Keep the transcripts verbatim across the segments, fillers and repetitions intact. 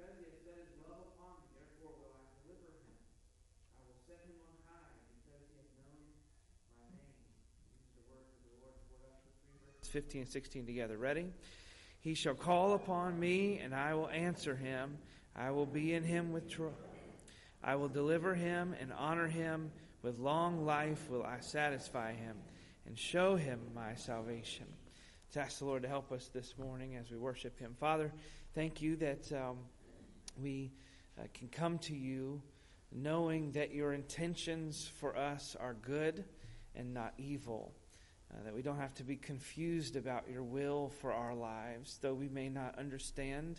Because he has set his love upon me, therefore will I deliver him. I will set him on high, because he has known my name. These are the words of the Lord toward us, the three verses fifteen and sixteen together. Ready? He shall call upon me, and I will answer him. I will be in him with trouble. I will deliver him and honor him. With long life will I satisfy him and show him my salvation. Let's ask the Lord to help us this morning as we worship him. Father, thank you that um, we uh, can come to you knowing that your intentions for us are good and not evil. Uh, that we don't have to be confused about your will for our lives, though we may not understand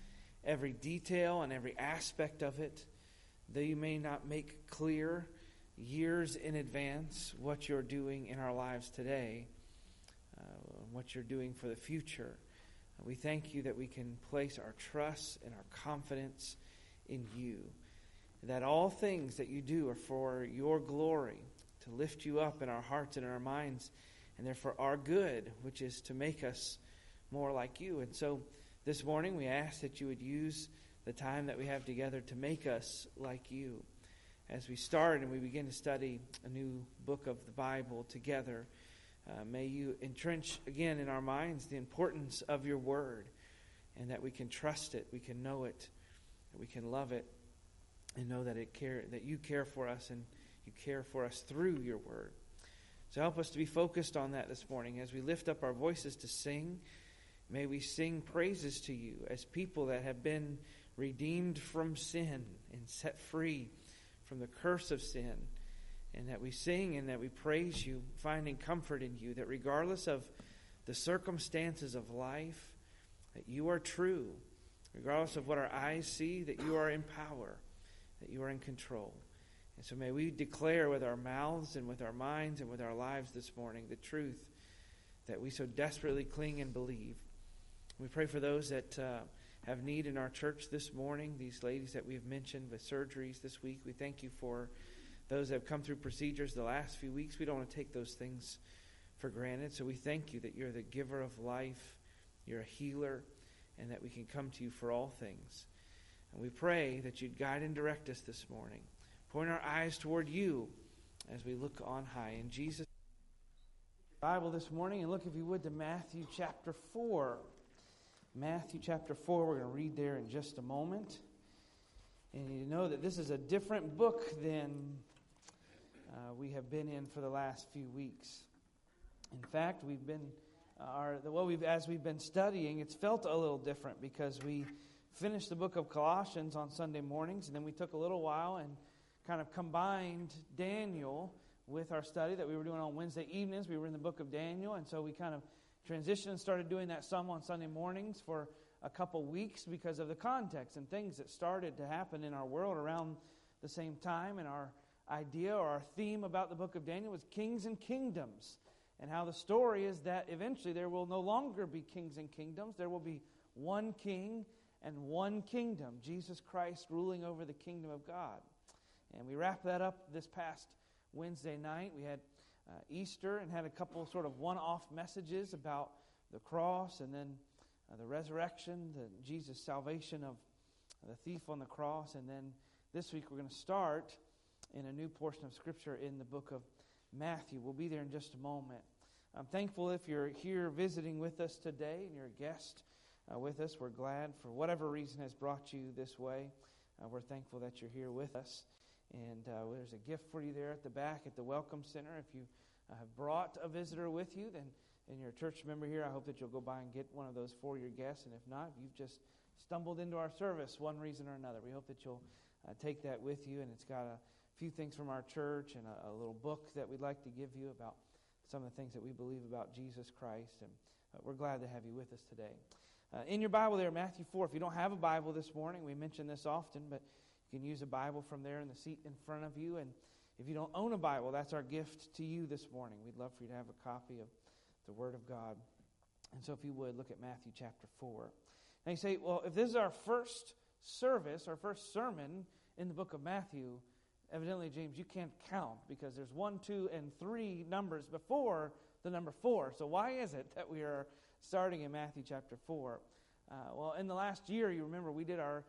every detail and every aspect of it, though you may not make clear years in advance what you're doing in our lives today, uh, what you're doing for the future. Uh, we thank you that we can place our trust and our confidence in you, that all things that you do are for your glory, to lift you up in our hearts and in our minds, and they're for our good, which is to make us more like you. And so this morning we ask that you would use the time that we have together to make us like you. As we start and we begin to study a new book of the Bible together, uh, may you entrench again in our minds the importance of your word, and that we can trust it, we can know it, that we can love it, and know that it care that you care for us and you care for us through your word. So help us to be focused on that this morning. As we lift up our voices to sing, may we sing praises to you as people that have been redeemed from sin and set free from the curse of sin. And that we sing and that we praise you, finding comfort in you, that regardless of the circumstances of life, that you are true. Regardless of what our eyes see, that you are in power, that you are in control. And so may we declare with our mouths and with our minds and with our lives this morning the truth that we so desperately cling and believe. We pray for those that uh, have need in our church this morning, these ladies that we've mentioned with surgeries this week. We thank you for those that have come through procedures the last few weeks. We don't want to take those things for granted. So we thank you that you're the giver of life, you're a healer, and that we can come to you for all things. And we pray that you'd guide and direct us this morning. Point our eyes toward you as we look on high. In Jesus' Bible this morning, and look, if you would, to Matthew chapter four. Matthew chapter four, we're going to read there in just a moment. And you know that this is a different book than uh, we have been in for the last few weeks. In fact, we've been, uh, our, well, we've, as we've been studying, it's felt a little different because we finished the book of Colossians on Sunday mornings, and then we took a little while and kind of combined Daniel with our study that we were doing on Wednesday evenings. We were in the book of Daniel, and so we kind of transitioned and started doing that some on Sunday mornings for a couple weeks because of the context and things that started to happen in our world around the same time. And our idea or our theme about the book of Daniel was kings and kingdoms, and how the story is that eventually there will no longer be kings and kingdoms. There will be one king and one kingdom, Jesus Christ ruling over the kingdom of God. And we wrapped that up this past Wednesday night. We had uh, Easter and had a couple sort of one-off messages about the cross and then uh, the resurrection, the Jesus' salvation of the thief on the cross. And then this week we're going to start in a new portion of Scripture in the book of Matthew. We'll be there in just a moment. I'm thankful if you're here visiting with us today and you're a guest uh, with us. We're glad for whatever reason has brought you this way. Uh, we're thankful that you're here with us. And uh, there's a gift for you there at the back at the Welcome Center. If you uh, have brought a visitor with you, then and you're a church member here, I hope that you'll go by and get one of those for your guests. And if not, if you've just stumbled into our service one reason or another, we hope that you'll uh, take that with you. And it's got a few things from our church and a, a little book that we'd like to give you about some of the things that we believe about Jesus Christ. And uh, we're glad to have you with us today. Uh, in your Bible there, Matthew four, if you don't have a Bible this morning, we mention this often, but you can use a Bible from there in the seat in front of you. And if you don't own a Bible, that's our gift to you this morning. We'd love for you to have a copy of the Word of God. And so if you would, look at Matthew chapter four. Now you say, well, if this is our first service, our first sermon in the book of Matthew, evidently, James, you can't count because there's one, two, and three numbers before the number four. So why is it that we are starting in Matthew chapter four? Uh, well, in the last year, you remember, we did our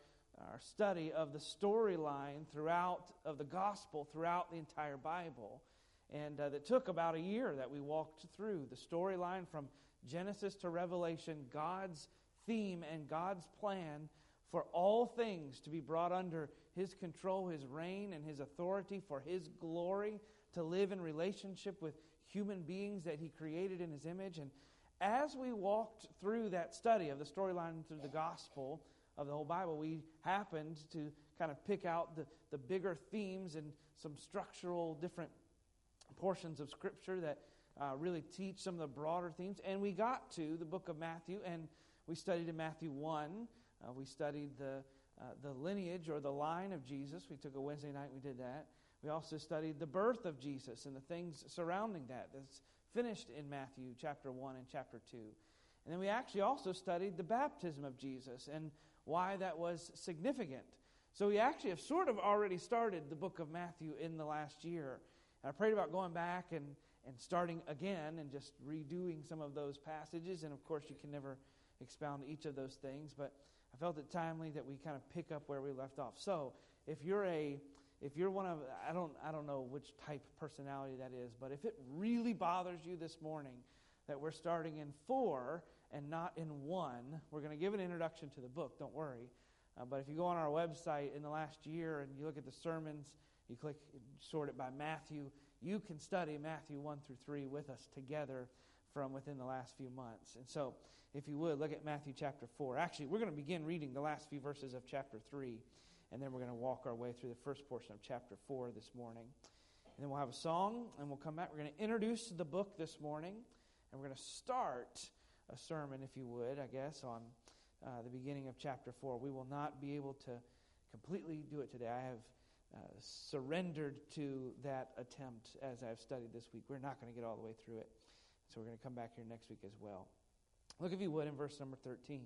our study of the storyline throughout of the gospel throughout the entire Bible. And uh, that took about a year that we walked through the storyline from Genesis to Revelation, God's theme and God's plan for all things to be brought under His control, His reign, and His authority for His glory, to live in relationship with human beings that He created in His image. And as we walked through that study of the storyline through the gospel of the whole Bible, we happened to kind of pick out the, the bigger themes and some structural different portions of Scripture that uh, really teach some of the broader themes. And we got to the book of Matthew, and we studied in Matthew one. Uh, we studied the uh, the lineage or the line of Jesus. We took a Wednesday night, we did that. We also studied the birth of Jesus and the things surrounding that. That's finished in Matthew chapter one and chapter two. And then we actually also studied the baptism of Jesus and why that was significant. So we actually have sort of already started the book of Matthew in the last year. And I prayed about going back and, and starting again and just redoing some of those passages. And of course, you can never expound each of those things, but I felt it timely that we kind of pick up where we left off. So if you're a If you're one of, I don't I don't know which type of personality that is, but if it really bothers you this morning that we're starting in four and not in one, we're going to give an introduction to the book, don't worry. Uh, but if you go on our website in the last year and you look at the sermons, you click, sort it by Matthew, you can study Matthew one through three with us together from within the last few months. And so, if you would, look at Matthew chapter four. Actually, we're going to begin reading the last few verses of chapter three. And then we're going to walk our way through the first portion of chapter four this morning. And then we'll have a song, and we'll come back. We're going to introduce the book this morning. And we're going to start a sermon, if you would, I guess, on uh, the beginning of chapter four. We will not be able to completely do it today. I have uh, surrendered to that attempt as I've studied this week. We're not going to get all the way through it. So we're going to come back here next week as well. Look, if you would, in verse number thirteen.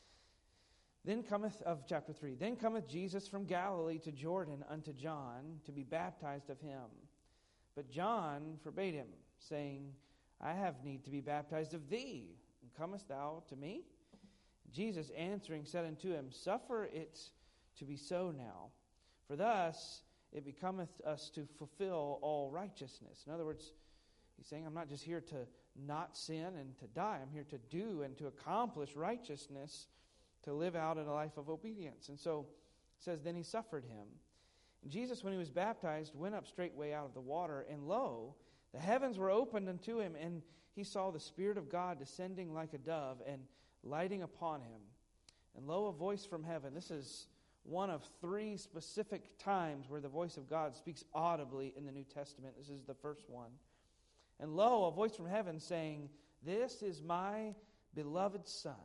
Then cometh, of chapter three, Then cometh Jesus from Galilee to Jordan unto John to be baptized of him. But John forbade him, saying, I have need to be baptized of thee, and comest thou to me? Jesus answering said unto him, Suffer it to be so now, for thus it becometh us to fulfill all righteousness. In other words, he's saying, I'm not just here to not sin and to die. I'm here to do and to accomplish righteousness, to live out in a life of obedience. And so it says, Then he suffered him. And Jesus, when he was baptized, went up straightway out of the water, and lo, the heavens were opened unto him, and he saw the Spirit of God descending like a dove and lighting upon him. And lo, a voice from heaven. This is one of three specific times where the voice of God speaks audibly in the New Testament. This is the first one. And lo, a voice from heaven saying, This is my beloved Son,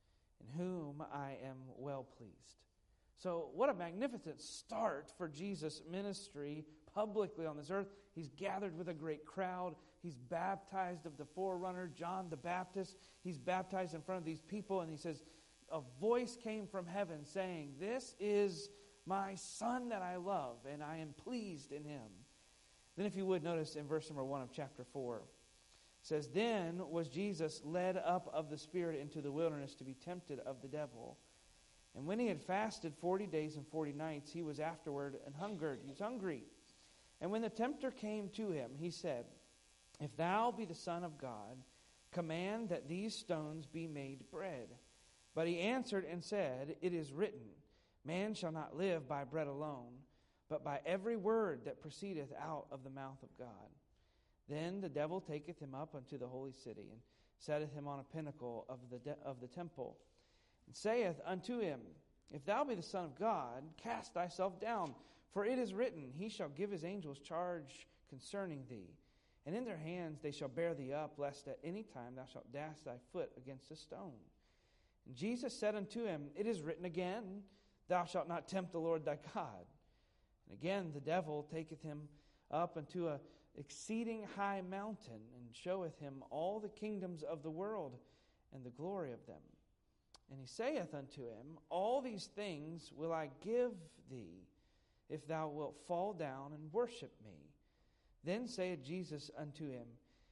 in whom I am well pleased. So what a magnificent start for Jesus' ministry publicly on this earth. He's gathered with a great crowd. He's baptized of the forerunner, John the Baptist. He's baptized in front of these people, and he says, a voice came from heaven saying, This is my Son that I love, and I am pleased in him. Then if you would, notice in verse number one of chapter four, it says, Then was Jesus led up of the Spirit into the wilderness to be tempted of the devil. And when he had fasted forty days and forty nights, he was afterward and hungered. He was hungry. And when the tempter came to him, he said, If thou be the Son of God, command that these stones be made bread. But he answered and said, It is written, Man shall not live by bread alone, but by every word that proceedeth out of the mouth of God. Then the devil taketh him up unto the holy city, and setteth him on a pinnacle of the de- of the temple, and saith unto him, If thou be the Son of God, cast thyself down, for it is written, He shall give his angels charge concerning thee, and in their hands they shall bear thee up, lest at any time thou shalt dash thy foot against a stone. And Jesus said unto him, It is written again, Thou shalt not tempt the Lord thy God. And again the devil taketh him up unto a exceeding high mountain, and showeth him all the kingdoms of the world and the glory of them. And he saith unto him, All these things will I give thee, if thou wilt fall down and worship me. Then saith Jesus unto him,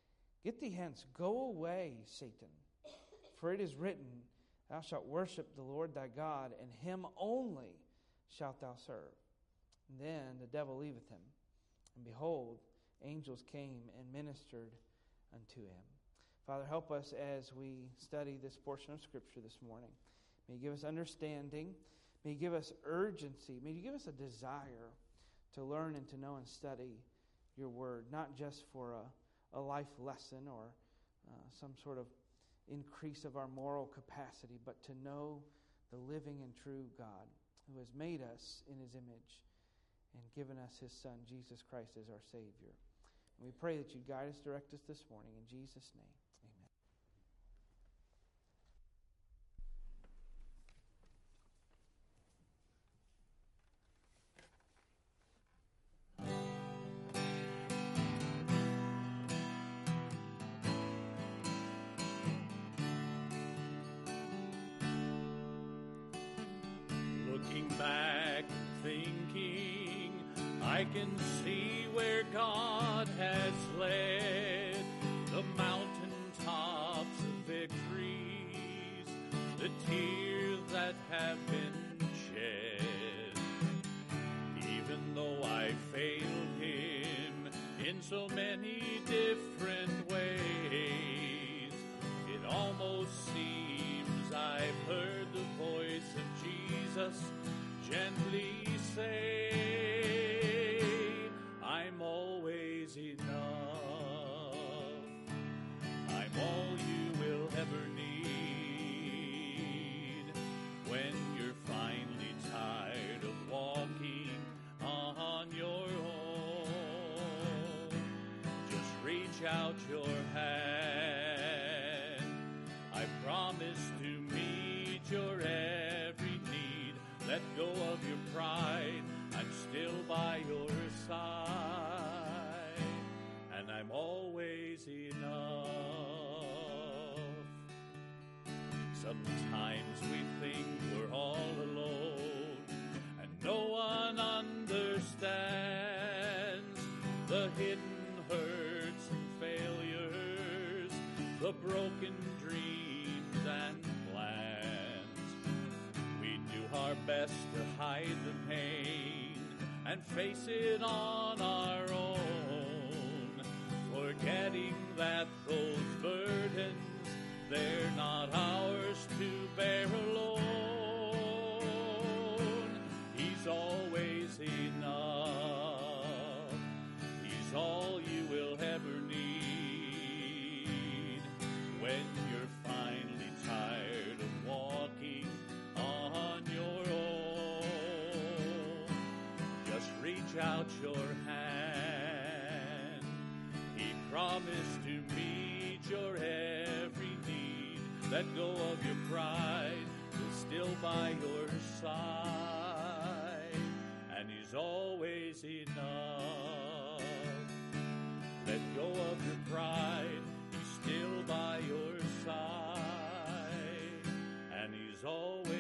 Get thee hence, go away, Satan, for it is written, Thou shalt worship the Lord thy God, and him only shalt thou serve. And then the devil leaveth him. And behold, angels came and ministered unto him. Father, help us as we study this portion of Scripture this morning. May you give us understanding. May you give us urgency. May you give us a desire to learn and to know and study your word, not just for a, a life lesson or uh, some sort of increase of our moral capacity, but to know the living and true God who has made us in his image and given us his Son, Jesus Christ, as our Savior. And we pray that you guide us, direct us this morning. In Jesus' name, back thinking I can see where God has led the mountaintops of victories, the tears that have been shed. Even though I failed him in so many different ways, it almost seems I've heard the voice of Jesus gently say, I'm always enough. I'm all you will ever need when you're finally tired of walking on your own. Just reach out your hand. I promise to meet your every need. Let go of your pride, I'm still by your side, and I'm always enough. Sometimes we think we're all alone, and no one understands the hidden hurts and failures, the broken dreams and our best to hide the pain and face it on our own, forgetting that those burdens, they're not ours to bear alone. He's always enough. He's all you will ever need when you're finally tired of walking on your own. Just reach out your hand. He promised to meet your every need. Let go of your pride. He's still by your side, and he's always enough. Let go of your pride. He's still by your side, and he's always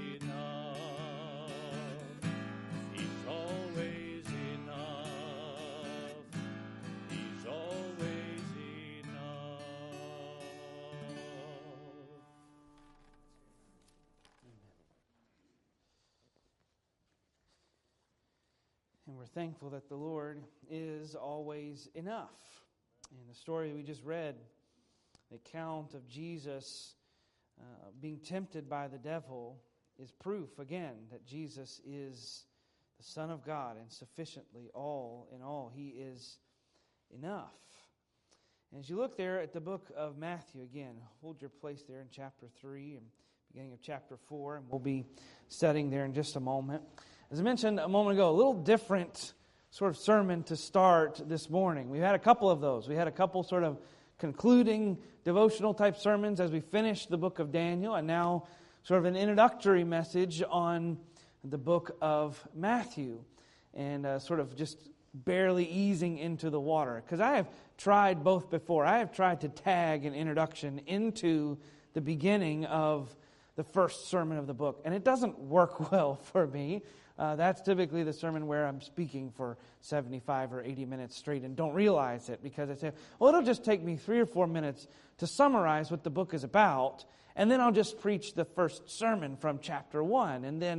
And we're thankful that the Lord is always enough. And the story we just read, the account of Jesus uh, being tempted by the devil, is proof, again, that Jesus is the Son of God and sufficiently all in all. He is enough. And as you look there at the book of Matthew, again, hold your place there in chapter three and beginning of chapter four, and we'll be studying there in just a moment. As I mentioned a moment ago, a little different sort of sermon to start this morning. We've had a couple of those. We had a couple sort of concluding devotional type sermons as we finished the book of Daniel, and now sort of an introductory message on the book of Matthew, and uh, sort of just barely easing into the water. Because I have tried both before. I have tried to tag an introduction into the beginning of the first sermon of the book, and it doesn't work well for me. Uh, that's typically the sermon where I'm speaking for seventy-five or eighty minutes straight and don't realize it, because I say, well, it'll just take me three or four minutes to summarize what the book is about, and then I'll just preach the first sermon from chapter one. And then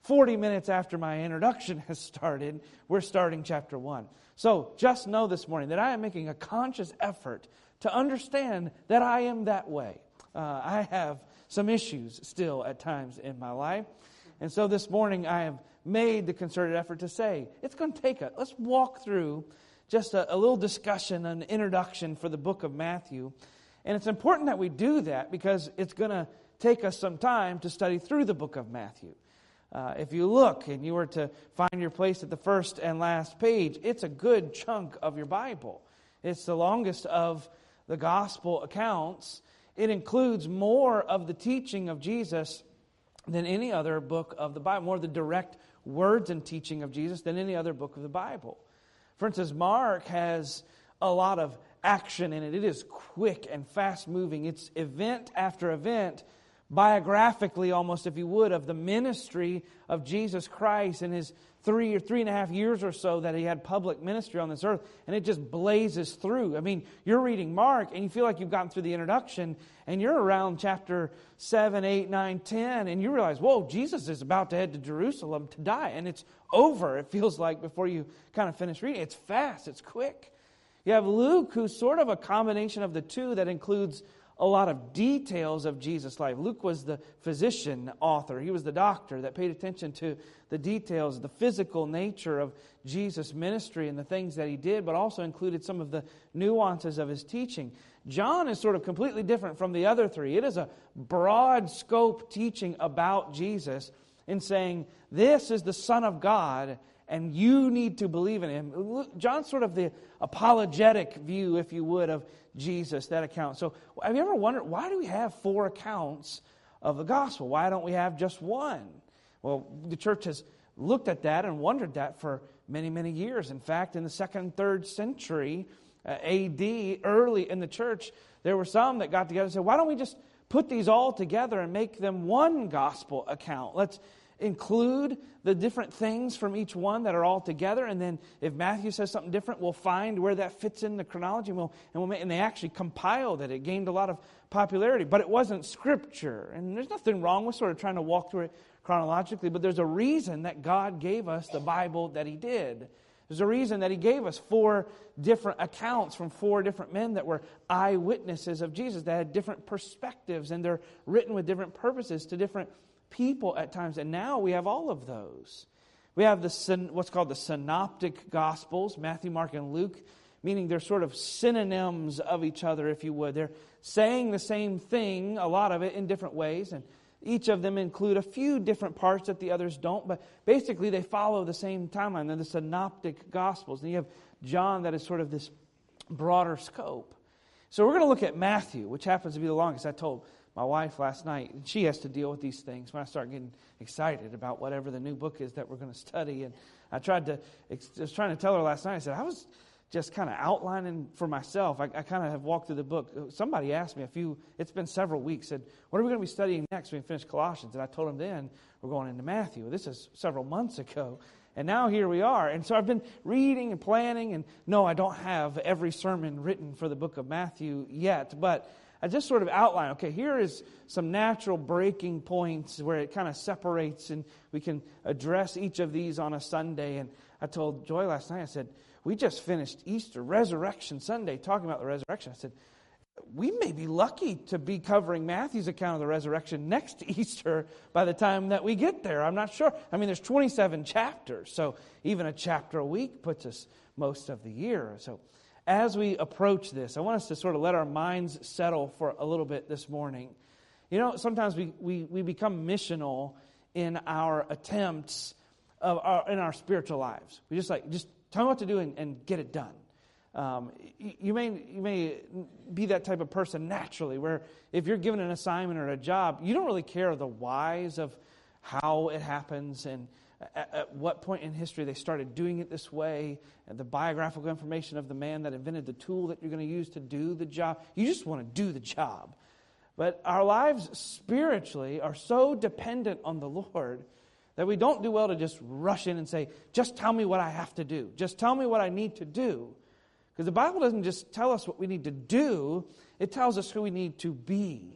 forty minutes after my introduction has started, we're starting chapter one. So just know this morning that I am making a conscious effort to understand that I am that way. Uh, I have some issues still at times in my life. And so this morning I have made the concerted effort to say, it's going to take a, let's walk through just a, a little discussion, an introduction for the book of Matthew. And it's important that we do that because it's going to take us some time to study through the book of Matthew. Uh, if you look and you were to find your place at the first and last page, it's a good chunk of your Bible. It's the longest of the gospel accounts. It includes more of the teaching of Jesus than any other book of the Bible, more of the direct words and teaching of Jesus than any other book of the Bible. For instance, Mark has a lot of action in it. It is quick and fast-moving. It's event after event, biographically almost, if you would, of the ministry of Jesus Christ in his three or three and a half years or so that he had public ministry on this earth, and it just blazes through. I mean, you're reading Mark, and you feel like you've gotten through the introduction, and you're around chapter seven, eight, nine, ten, and you realize, whoa, Jesus is about to head to Jerusalem to die, and it's over, it feels like, before you kind of finish reading. It's fast, it's quick. You have Luke, who's sort of a combination of the two that includes a lot of details of Jesus' life. Luke was the physician author. He was the doctor that paid attention to the details, the physical nature of Jesus' ministry and the things that he did, but also included some of the nuances of his teaching. John is sort of completely different from the other three. It is a broad scope teaching about Jesus in saying, this is the Son of God, and you need to believe in him. John's sort of the apologetic view, if you would, of Jesus, that account. So have you ever wondered, why do we have four accounts of the gospel? Why don't we have just one? Well, the church has looked at that and wondered that for many, many years. In fact, in the second, third century uh, A D, early in the church, there were some that got together and said, why don't we just put these all together and make them one gospel account? Let's include the different things from each one that are all together, and then if Matthew says something different, we'll find where that fits in the chronology, and we'll and, we'll make, and they actually compiled it. It gained a lot of popularity, but it wasn't Scripture, and there's nothing wrong with sort of trying to walk through it chronologically, but there's a reason that God gave us the Bible that He did. There's a reason that He gave us four different accounts from four different men that were eyewitnesses of Jesus, that had different perspectives, and they're written with different purposes to different people at times, and now we have all of those. We have the what's called the synoptic gospels, Matthew, Mark, and Luke, meaning they're sort of synonyms of each other, if you would. They're saying the same thing, a lot of it, in different ways, and each of them include a few different parts that the others don't, but basically they follow the same timeline. They're the synoptic gospels. And you have John that is sort of this broader scope. So we're going to look at Matthew, which happens to be the longest. I told my wife last night, and she has to deal with these things when I start getting excited about whatever the new book is that we're going to study. And I tried to, I was trying to tell her last night, I said, I was just kind of outlining for myself. I, I kind of have walked through the book. Somebody asked me a few, it's been several weeks, said, what are we going to be studying next when we finish Colossians? And I told them then, we're going into Matthew. This is several months ago. And now here we are. And so I've been reading and planning, and no, I don't have every sermon written for the book of Matthew yet, but I just sort of outline, okay, here is some natural breaking points where it kind of separates and we can address each of these on a Sunday. And I told Joy last night, I said, we just finished Easter, Resurrection Sunday, talking about the resurrection. I said, we may be lucky to be covering Matthew's account of the resurrection next Easter by the time that we get there. I'm not sure. I mean, there's twenty-seven chapters, so even a chapter a week puts us most of the year. So as we approach this, I want us to sort of let our minds settle for a little bit this morning. You know, sometimes we, we, we become missional in our attempts of our, in our spiritual lives. We just like, just tell me what to do and, and get it done. Um, you, you may you may be that type of person naturally, where if you're given an assignment or a job, you don't really care the whys of how it happens and At, at what point in history they started doing it this way, and the biographical information of the man that invented the tool that you're going to use to do the job. You just want to do the job. But our lives spiritually are so dependent on the Lord that we don't do well to just rush in and say, just tell me what I have to do. Just tell me what I need to do. Because the Bible doesn't just tell us what we need to do, it tells us who we need to be.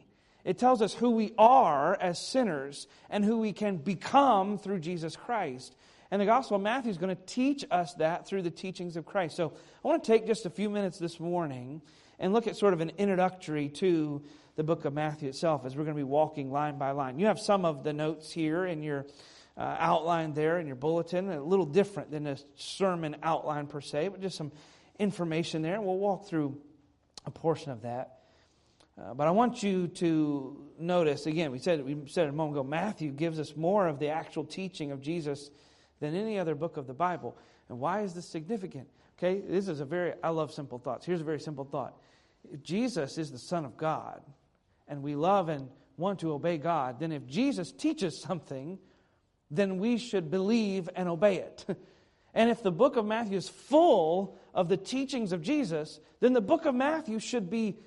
It tells us who we are as sinners and who we can become through Jesus Christ. And the Gospel of Matthew is going to teach us that through the teachings of Christ. So I want to take just a few minutes this morning and look at sort of an introductory to the book of Matthew itself as we're going to be walking line by line. You have some of the notes here in your uh, outline there in your bulletin, a little different than a sermon outline per se, but just some information there. We'll walk through a portion of that. Uh, but I want you to notice, again, we said we said a moment ago, Matthew gives us more of the actual teaching of Jesus than any other book of the Bible. And why is this significant? Okay, this is a very, I love simple thoughts. Here's a very simple thought. If Jesus is the Son of God, and we love and want to obey God, then if Jesus teaches something, then we should believe and obey it. And if the book of Matthew is full of the teachings of Jesus, then the book of Matthew should be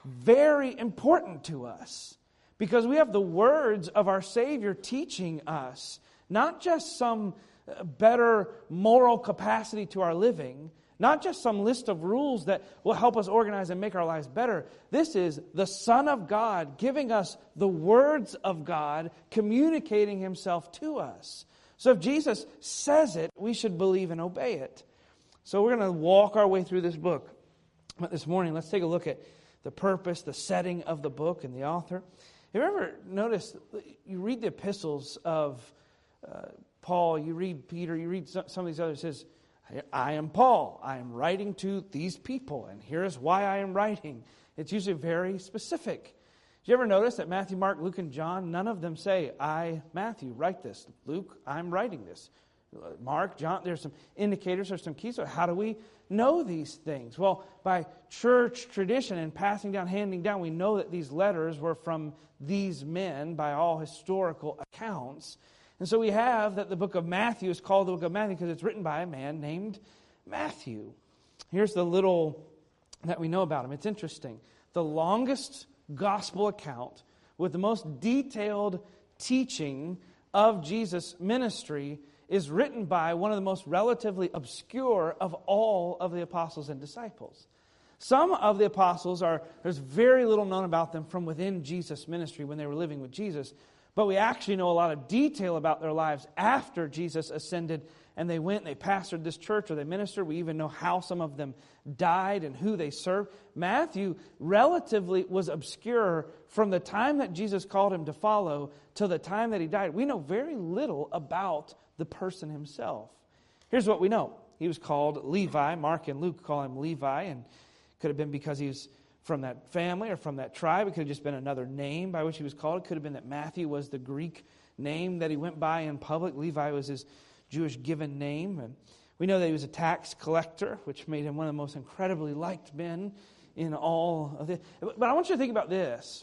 very important to us. Because we have the words of our Savior teaching us, not just some better moral capacity to our living, not just some list of rules that will help us organize and make our lives better. This is the Son of God giving us the words of God, communicating Himself to us. So if Jesus says it, we should believe and obey it. So we're going to walk our way through this book. But this morning, let's take a look at the purpose, the setting of the book, and the author. Have you ever noticed, you read the epistles of uh, Paul, you read Peter, you read some of these others, it says, I am Paul, I am writing to these people, and here's why I am writing. It's usually very specific. Did you ever notice that Matthew, Mark, Luke, and John, none of them say, I, Matthew, write this. Luke, I'm writing this. Mark, John, there's some indicators, there's some keys. So how do we know these things? Well, by church tradition and passing down, handing down, we know that these letters were from these men by all historical accounts. And so we have that the book of Matthew is called the book of Matthew because it's written by a man named Matthew. Here's the little that we know about him. It's interesting. The longest gospel account with the most detailed teaching of Jesus' ministry is written by one of the most relatively obscure of all of the apostles and disciples. Some of the apostles are, there's very little known about them from within Jesus' ministry when they were living with Jesus. But we actually know a lot of detail about their lives after Jesus ascended and they went and they pastored this church or they ministered. We even know how some of them died and who they served. Matthew relatively was obscure from the time that Jesus called him to follow till the time that he died. We know very little about the person himself. Here's what we know. He was called Levi. Mark and Luke call him Levi, and could have been because he was from that family or from that tribe. It could have just been another name by which he was called. It could have been that Matthew was the Greek name that he went by in public. Levi was his Jewish given name. And we know that he was a tax collector, which made him one of the most incredibly liked men in all of this. But I want you to think about this.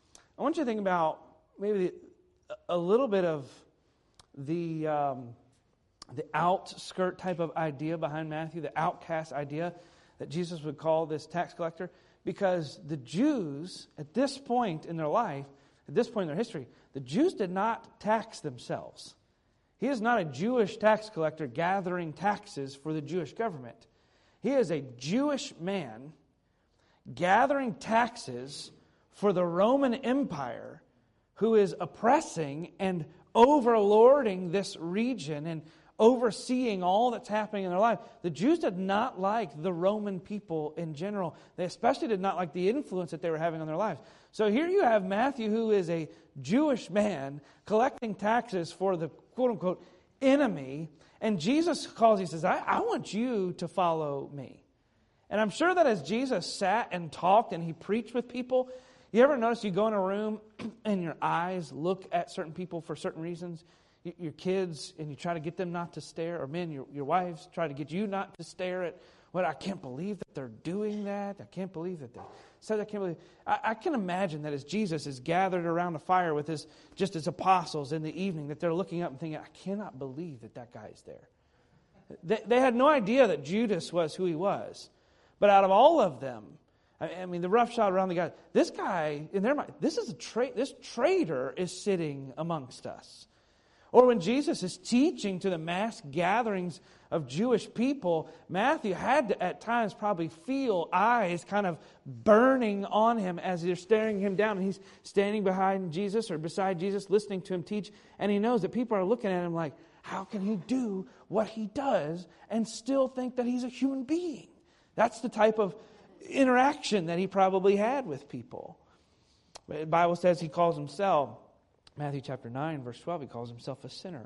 I want you to think about maybe a little bit of the um, the outskirt type of idea behind Matthew, the outcast idea that Jesus would call this tax collector. Because the Jews, at this point in their life, at this point in their history, the Jews did not tax themselves. He is not a Jewish tax collector gathering taxes for the Jewish government. He is a Jewish man gathering taxes for the Roman Empire who is oppressing and overlording this region and overseeing all that's happening in their life. The Jews did not like the Roman people in general. They especially did not like the influence that they were having on their lives. So here you have Matthew, who is a Jewish man collecting taxes for the quote-unquote enemy. And Jesus calls, he says, I, I want you to follow me. And I'm sure that as Jesus sat and talked and he preached with people, you ever notice you go in a room and your eyes look at certain people for certain reasons? Your kids, and you try to get them not to stare, or men, your, your wives try to get you not to stare at, what, I can't believe that they're doing that. I can't believe that they said, I can't believe. I, I can imagine that as Jesus is gathered around a fire with his, just his apostles in the evening, that they're looking up and thinking, I cannot believe that that guy is there. They, they had no idea that Judas was who he was. But out of all of them, I, I mean, the roughshod around the guy, this guy, in their mind, this is a tra- this traitor is sitting amongst us. Or when Jesus is teaching to the mass gatherings of Jewish people, Matthew had to at times probably feel eyes kind of burning on him as they're staring him down. And he's standing behind Jesus or beside Jesus, listening to him teach. And he knows that people are looking at him like, how can he do what he does and still think that he's a human being? That's the type of interaction that he probably had with people. The Bible says he calls himself, Matthew chapter nine, verse twelve, he calls himself a sinner.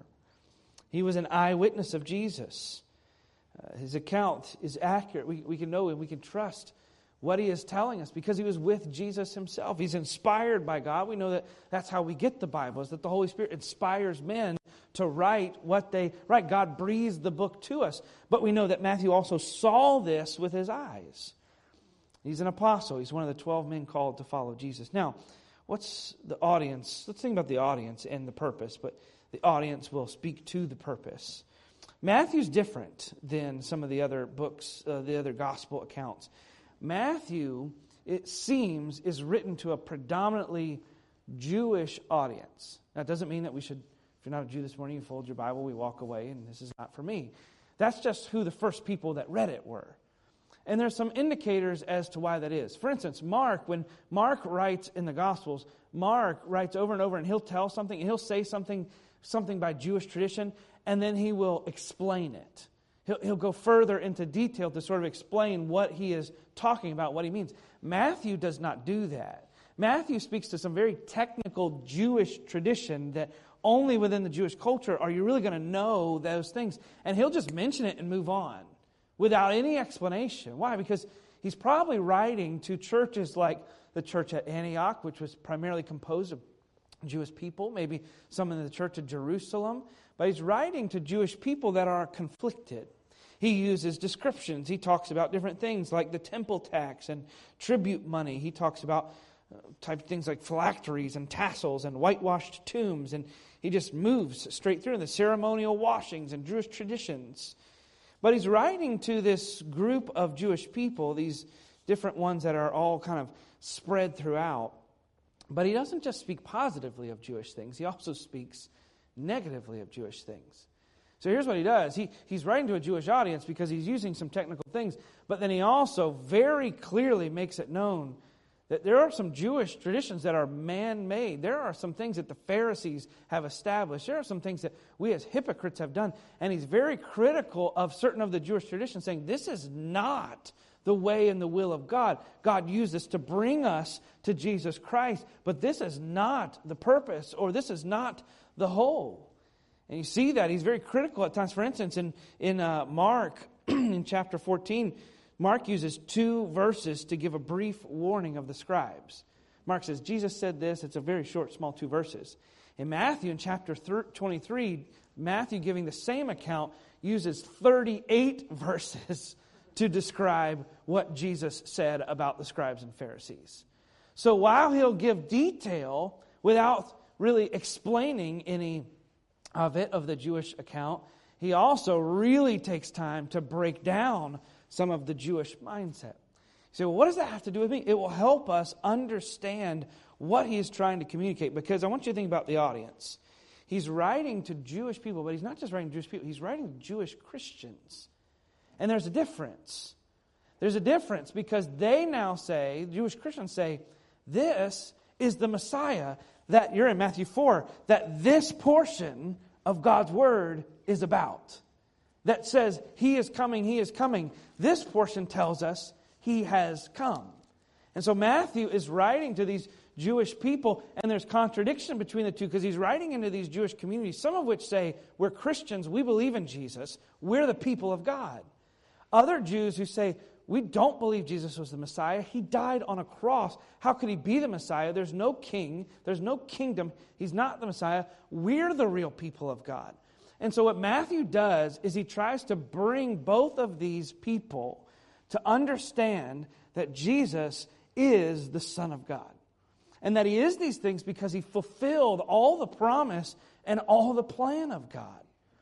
He was an eyewitness of Jesus. Uh, his account is accurate. We, we can know and we can trust what he is telling us because he was with Jesus himself. He's inspired by God. We know that that's how we get the Bible, is that the Holy Spirit inspires men to write what they write. God breathes the book to us. But we know that Matthew also saw this with his eyes. He's an apostle. He's one of the twelve men called to follow Jesus. Now, what's the audience? Let's think about the audience and the purpose, but the audience will speak to the purpose. Matthew's different than some of the other books, uh, the other gospel accounts. Matthew, it seems, is written to a predominantly Jewish audience. Now, it doesn't mean that we should, if you're not a Jew this morning, you fold your Bible, we walk away, and this is not for me. That's just who the first people that read it were. And there's some indicators as to why that is. For instance, Mark, when Mark writes in the Gospels, Mark writes over and over, and he'll tell something, and he'll say something, something by Jewish tradition, and then he will explain it. He'll, he'll go further into detail to sort of explain what he is talking about, what he means. Matthew does not do that. Matthew speaks to some very technical Jewish tradition that only within the Jewish culture are you really going to know those things. And he'll just mention it and move on without any explanation. Why? Because he's probably writing to churches like the church at Antioch, which was primarily composed of Jewish people, maybe some in the church of Jerusalem. But he's writing to Jewish people that are conflicted. He uses descriptions. He talks about different things like the temple tax and tribute money. He talks about uh, type of things like phylacteries and tassels and whitewashed tombs. And he just moves straight through the ceremonial washings and Jewish traditions. But he's writing to this group of Jewish people, these different ones that are all kind of spread throughout. But he doesn't just speak positively of Jewish things. He also speaks negatively of Jewish things. So here's what he does. He, he's writing to a Jewish audience because he's using some technical things. But then he also very clearly makes it known that there are some Jewish traditions that are man-made. There are some things that the Pharisees have established. There are some things that we as hypocrites have done. And he's very critical of certain of the Jewish traditions, saying this is not the way and the will of God. God used this to bring us to Jesus Christ. But this is not the purpose, or this is not the whole. And you see that. He's very critical at times. For instance, in, in uh, Mark, in chapter fourteen, Mark uses two verses to give a brief warning of the scribes. Mark says, Jesus said this. It's a very short, small two verses. In Matthew, in chapter twenty-three, Matthew, giving the same account, uses thirty-eight verses to describe what Jesus said about the scribes and Pharisees. So while he'll give detail without really explaining any of it, of the Jewish account, he also really takes time to break down some of the Jewish mindset. You say, well, what does that have to do with me? It will help us understand what he is trying to communicate, because I want you to think about the audience. He's writing to Jewish people, but he's not just writing to Jewish people, he's writing to Jewish Christians. And there's a difference. There's a difference because they now say, Jewish Christians say, this is the Messiah that, you're in Matthew four, that this portion of God's Word is about. That says, He is coming, He is coming. This portion tells us He has come. And so Matthew is writing to these Jewish people, and there's contradiction between the two because he's writing into these Jewish communities, some of which say, we're Christians, we believe in Jesus, we're the people of God. Other Jews who say, we don't believe Jesus was the Messiah. He died on a cross. How could He be the Messiah? There's no king. There's no kingdom. He's not the Messiah. We're the real people of God. And so what Matthew does is he tries to bring both of these people to understand that Jesus is the Son of God. And that He is these things because He fulfilled all the promise and all the plan of God.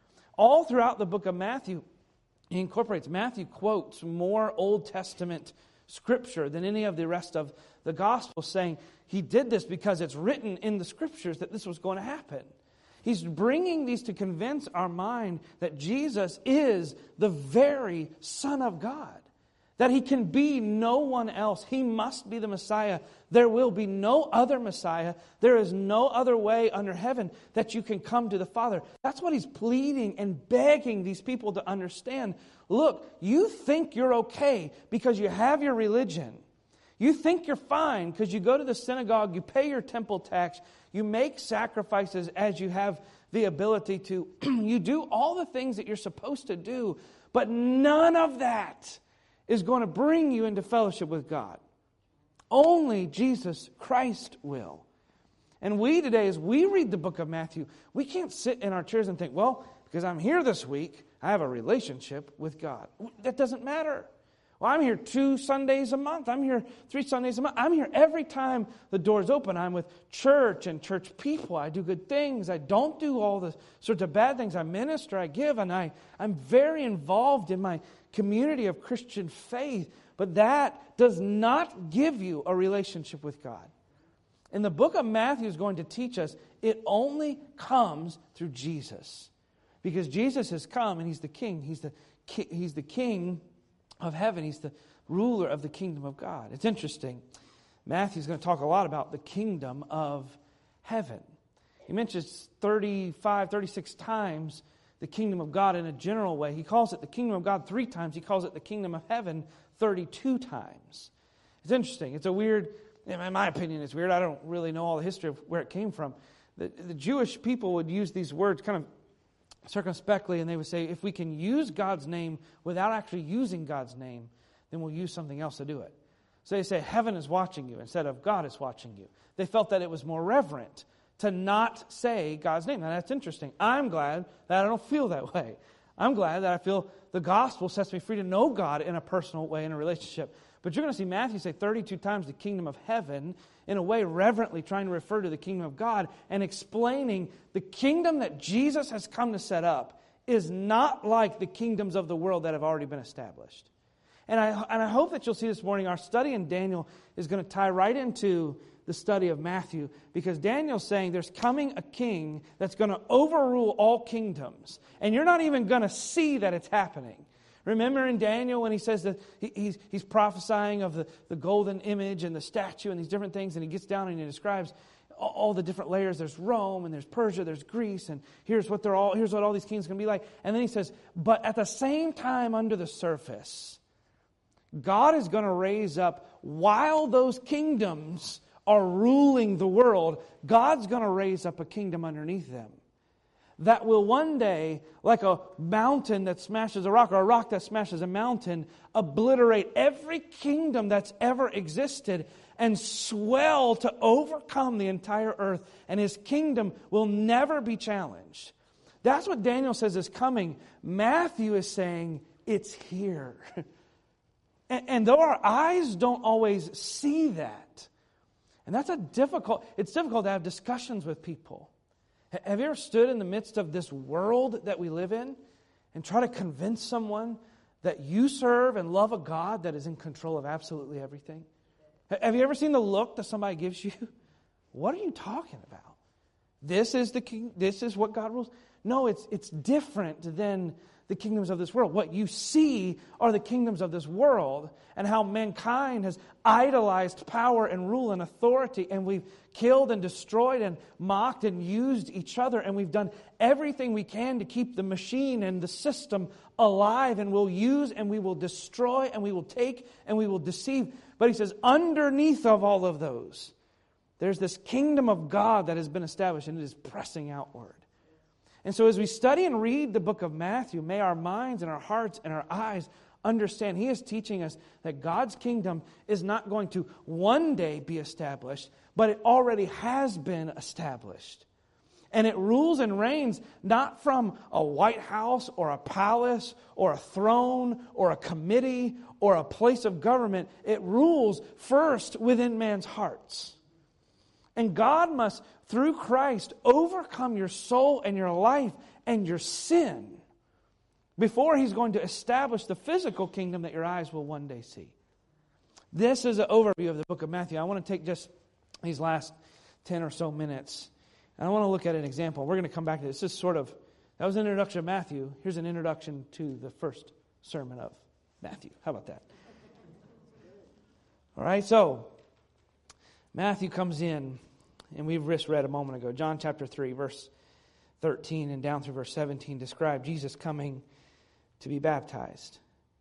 All throughout the book of Matthew, he incorporates, Matthew quotes more Old Testament Scripture than any of the rest of the Gospels, saying he did this because it's written in the Scriptures that this was going to happen. He's bringing these to convince our mind that Jesus is the very Son of God. That He can be no one else. He must be the Messiah. There will be no other Messiah. There is no other way under heaven that you can come to the Father. That's what He's pleading and begging these people to understand. Look, you think you're okay because you have your religion. You think you're fine because you go to the synagogue, you pay your temple tax, you make sacrifices as you have the ability to. You do all the things that you're supposed to do, but none of that is going to bring you into fellowship with God. Only Jesus Christ will. And we today, as we read the book of Matthew, we can't sit in our chairs and think, well, because I'm here this week, I have a relationship with God. That doesn't matter. Well, I'm here two Sundays a month. I'm here three Sundays a month. I'm here every time the doors open. I'm with church and church people. I do good things. I don't do all the sorts of bad things. I minister, I give, and I, I'm very involved in my community of Christian faith. But that does not give you a relationship with God. And the book of Matthew is going to teach us it only comes through Jesus. Because Jesus has come and He's the King. He's the, he's the King of heaven. He's the ruler of the kingdom of God. It's interesting. Matthew's going to talk a lot about the kingdom of heaven. He mentions thirty-five, thirty-six times the kingdom of God in a general way. He calls it the kingdom of God three times. He calls it the kingdom of heaven thirty-two times. It's interesting. It's a weird, in my opinion, it's weird. I don't really know all the history of where it came from. The, the Jewish people would use these words kind of circumspectly, and they would say, if we can use God's name without actually using God's name, then we'll use something else to do it. So they say, heaven is watching you instead of God is watching you. They felt that it was more reverent to not say God's name. Now that's interesting. I'm glad that I don't feel that way. I'm glad that I feel the gospel sets me free to know God in a personal way, in a relationship. But you're going to see Matthew say thirty-two times the kingdom of heaven, in a way reverently trying to refer to the kingdom of God and explaining the kingdom that Jesus has come to set up is not like the kingdoms of the world that have already been established. And I, and I hope that you'll see this morning our study in Daniel is going to tie right into the study of Matthew, because Daniel's saying there's coming a king that's going to overrule all kingdoms, and you're not even going to see that it's happening. Remember in Daniel when he says that he, he's, he's prophesying of the, the golden image and the statue and these different things, and he gets down and he describes all, all the different layers. There's Rome and there's Persia, there's Greece, and here's what they're all. Here's what all these kings are going to be like. And then he says, but at the same time, under the surface, God is going to raise up, while those kingdoms are ruling the world, God's going to raise up a kingdom underneath them that will one day, like a mountain that smashes a rock, or a rock that smashes a mountain, obliterate every kingdom that's ever existed and swell to overcome the entire earth. And His kingdom will never be challenged. That's what Daniel says is coming. Matthew is saying, it's here. and, and though our eyes don't always see that, and that's a difficult, it's difficult to have discussions with people. Have you ever stood in the midst of this world that we live in and try to convince someone that you serve and love a God that is in control of absolutely everything? Have you ever seen the look that somebody gives you? What are you talking about? This is the king, this is what God rules? No, it's it's different than the kingdoms of this world. What you see are the kingdoms of this world, and how mankind has idolized power and rule and authority, and we've killed and destroyed and mocked and used each other, and we've done everything we can to keep the machine and the system alive, and we'll use and we will destroy and we will take and we will deceive. But he says, underneath of all of those, there's this kingdom of God that has been established, and it is pressing outward. And so as we study and read the book of Matthew, may our minds and our hearts and our eyes understand He is teaching us that God's kingdom is not going to one day be established, but it already has been established. And it rules and reigns not from a White House or a palace or a throne or a committee or a place of government. It rules first within man's hearts. And God must, through Christ, overcome your soul and your life and your sin before He's going to establish the physical kingdom that your eyes will one day see. This is an overview of the book of Matthew. I want to take just these last ten or so minutes And I want to look at an example. We're going to come back to this. This is sort of, that was an introduction of Matthew. Here's an introduction to the first sermon of Matthew. How about that? All right, so Matthew comes in, and we've just read a moment ago. John chapter three, verse thirteen and down through verse seventeen describe Jesus coming to be baptized.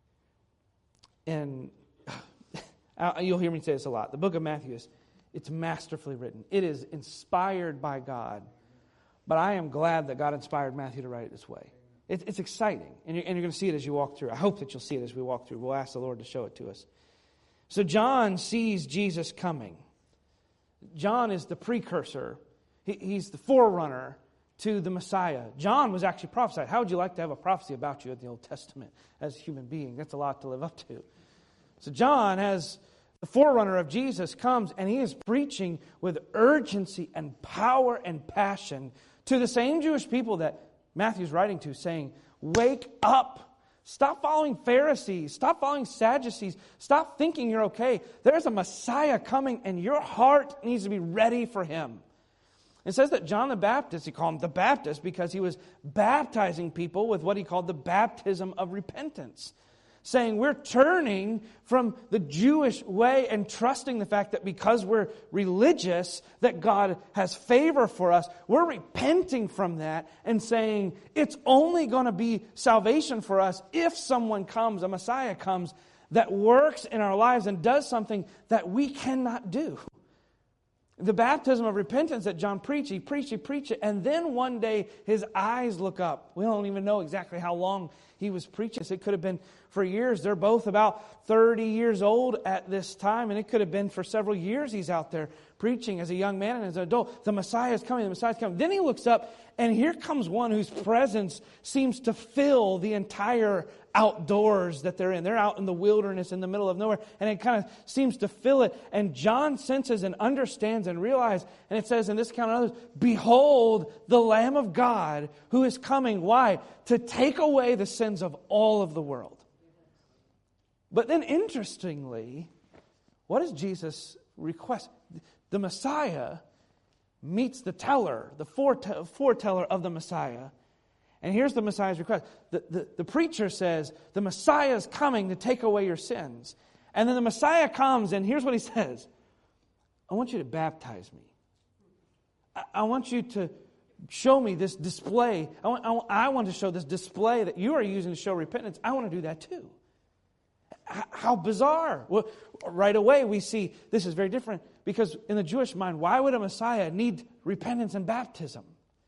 And you'll hear me say this a lot. The book of Matthew is, it's masterfully written. It is inspired by God. But I am glad that God inspired Matthew to write it this way. It, it's exciting. And you're, and you're going to see it as you walk through. I hope that you'll see it as we walk through. We'll ask the Lord to show it to us. So John sees Jesus coming. John is the precursor. He, he's the forerunner to the Messiah. John was actually prophesied. How would you like to have a prophecy about you in the Old Testament as a human being? That's a lot to live up to. So John, as the forerunner of Jesus, comes and he is preaching with urgency and power and passion to the same Jewish people that Matthew's writing to, saying, wake up. Stop following Pharisees. Stop following Sadducees. Stop thinking you're okay. There's a Messiah coming and your heart needs to be ready for him. It says that John the Baptist, he called him the Baptist because he was baptizing people with what he called the baptism of repentance. Saying we're turning from the Jewish way and trusting the fact that because we're religious, that God has favor for us. We're repenting from that and saying it's only going to be salvation for us if someone comes, a Messiah comes, that works in our lives and does something that we cannot do. The baptism of repentance that John preached, he preached, he preached it, and then one day his eyes look up. We don't even know exactly how long he was preaching. It could have been for years. They're both about thirty years old at this time, and it could have been for several years he's out there preaching as a young man and as an adult. The Messiah is coming, the Messiah is coming. Then he looks up, and here comes one whose presence seems to fill the entire outdoors that they're in. They're out in the wilderness in the middle of nowhere, and it kind of seems to fill it. And John senses and understands and realizes, and it says in this account and others, behold, the Lamb of God who is coming. Why? To take away the sins of all of the world. But then interestingly, what does Jesus request? The Messiah meets the teller, the forete- foreteller of the Messiah. And here's the Messiah's request. The, the, the preacher says, the Messiah is coming to take away your sins. And then the Messiah comes, and here's what he says. I want you to baptize me. I, I want you to show me this display. I want, I, want, I want to show this display that you are using to show repentance. I want to do that too. H- how bizarre. Well, right away we see this is very different, because in the Jewish mind, why would a Messiah need repentance and baptism?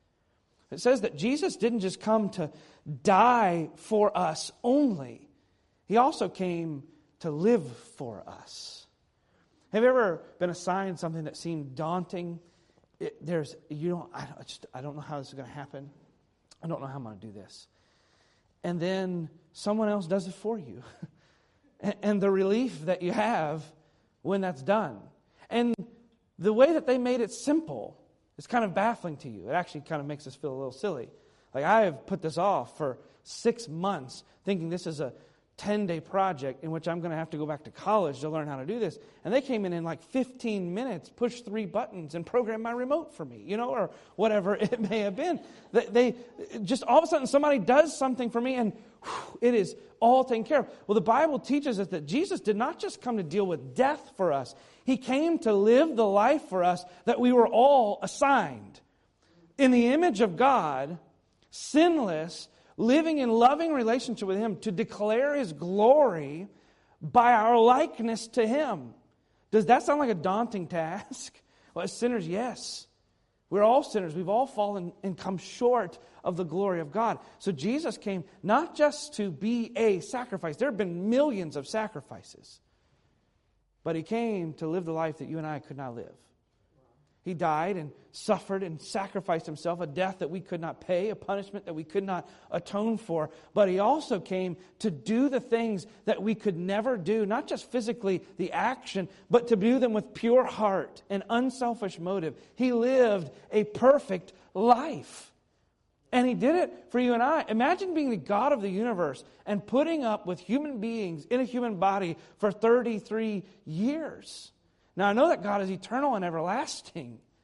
It says that Jesus didn't just come to die for us only. He also came to live for us. Have you ever been assigned something that seemed daunting? It, there's you don't I, don't, I just I don't know how this is going to happen. I don't know how I'm going to do this. And then someone else does it for you. and, and the relief that you have when that's done. And the way that they made it simple, it's kind of baffling to you. It actually kind of makes us feel a little silly. Like, I have put this off for six months thinking this is a ten-day project in which I'm going to have to go back to college to learn how to do this. And they came in in like fifteen minutes, pushed three buttons, and programmed my remote for me, you know, or whatever it may have been. They, they just all of a sudden somebody does something for me, and whew, it is all taken care of. Well, the Bible teaches us that Jesus did not just come to deal with death for us. He came to live the life for us that we were all assigned. In the image of God, sinless, living in loving relationship with Him, to declare His glory by our likeness to Him. Does that sound like a daunting task? Well, as sinners, yes. We're all sinners. We've all fallen and come short of the glory of God. So Jesus came not just to be a sacrifice. There have been millions of sacrifices. But He came to live the life that you and I could not live. He died and suffered and sacrificed Himself, a death that we could not pay, a punishment that we could not atone for. But He also came to do the things that we could never do, not just physically, the action, but to do them with pure heart and unselfish motive. He lived a perfect life. And He did it for you and I. Imagine being the God of the universe and putting up with human beings in a human body for thirty-three years. Now, I know that God is eternal and everlasting,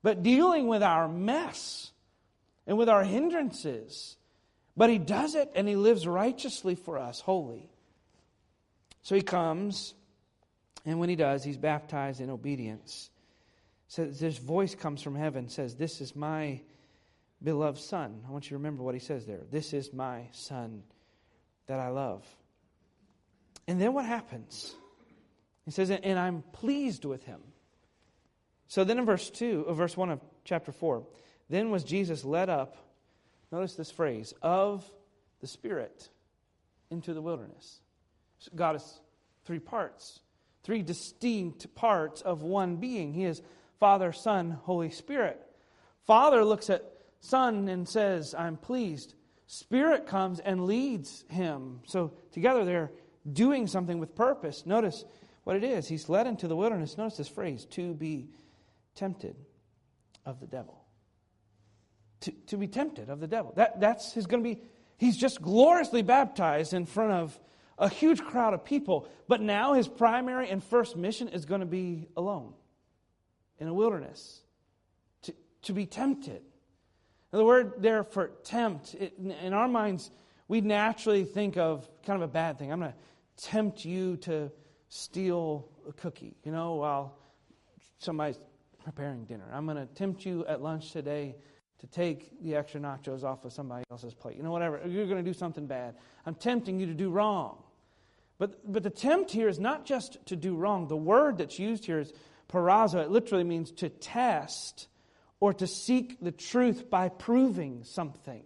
but dealing with our mess and with our hindrances. But He does it, and He lives righteously for us, holy. So He comes, and when He does, He's baptized in obedience. So this voice comes from heaven, says, "This is my beloved Son." I want you to remember what He says there. "This is my Son that I love." And then what happens? He says, "And I'm pleased with Him." So then in verse two, or verse one of chapter four, "Then was Jesus led up," notice this phrase, "of the Spirit into the wilderness." So God is three parts, three distinct parts of one being. He is Father, Son, Holy Spirit. Father looks at Son and says, "I'm pleased." Spirit comes and leads Him. So together they're doing something with purpose. Notice what it is. He's led into the wilderness. Notice this phrase, "to be tempted of the devil." To, to be tempted of the devil. That, that's his going to be, he's just gloriously baptized in front of a huge crowd of people. But now his primary and first mission is going to be alone in a wilderness. To, to be tempted. Now, the word there for tempt, it, in our minds, we naturally think of kind of a bad thing. I'm going to tempt you to steal a cookie, you know, while somebody's preparing dinner. I'm going to tempt you at lunch today to take the extra nachos off of somebody else's plate. You know, whatever. You're going to do something bad. I'm tempting you to do wrong. But but the tempt here is not just to do wrong. The word that's used here is parazo. It literally means to test or to seek the truth by proving something.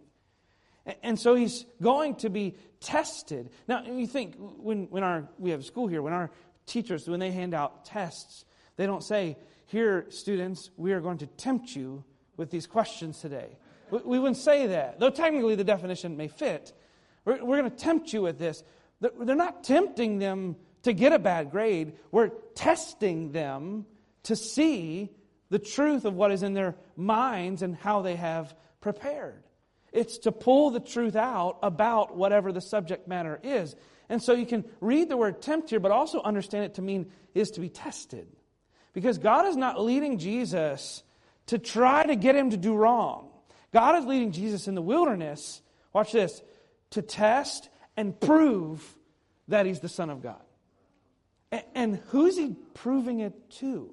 And so he's going to be tested. Now, you think, when, when our we have school here, when our teachers, when they hand out tests, they don't say, "Here, students, we are going to tempt you with these questions today." We, we wouldn't say that. Though technically the definition may fit. We're, we're going to tempt you with this. They're not tempting them to get a bad grade. We're testing them to see the truth of what is in their minds and how they have prepared. It's to pull the truth out about whatever the subject matter is. And so you can read the word tempt here, but also understand it to mean is to be tested. Because God is not leading Jesus to try to get Him to do wrong. God is leading Jesus in the wilderness, watch this, to test and prove that He's the Son of God. And, and who's He proving it to?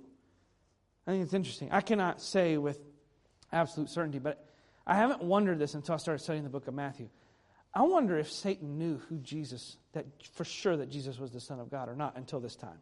I think it's interesting. I cannot say with absolute certainty, but I haven't wondered this until I started studying the book of Matthew. I wonder if Satan knew who Jesus, that for sure that Jesus was the Son of God or not until this time.